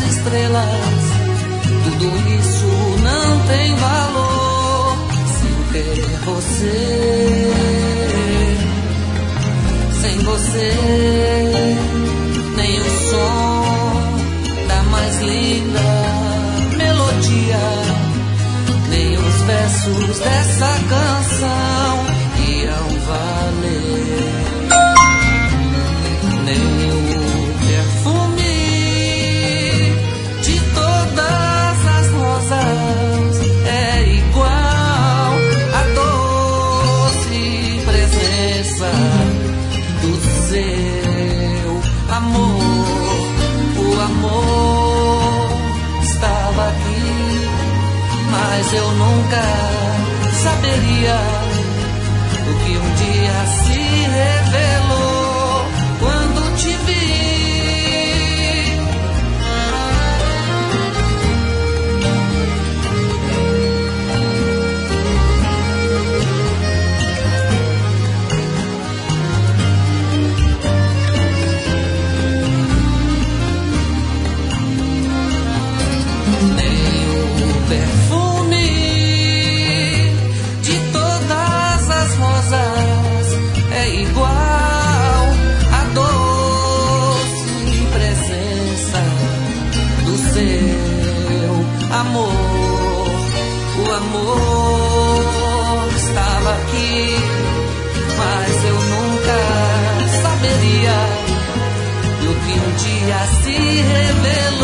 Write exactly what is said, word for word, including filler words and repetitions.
estrelas, tudo isso não tem valor sem ter você. Sem você, nem o som da mais linda melodia, nem os versos dessa canção iam valer, nem o perfume de todas as rosas é igual à doce presença do seu amor. O amor estava aqui, mas eu nunca saberia o que um dia se revelou quando te vi. Amor, o amor estava aqui, mas eu nunca saberia o que um dia se revelou.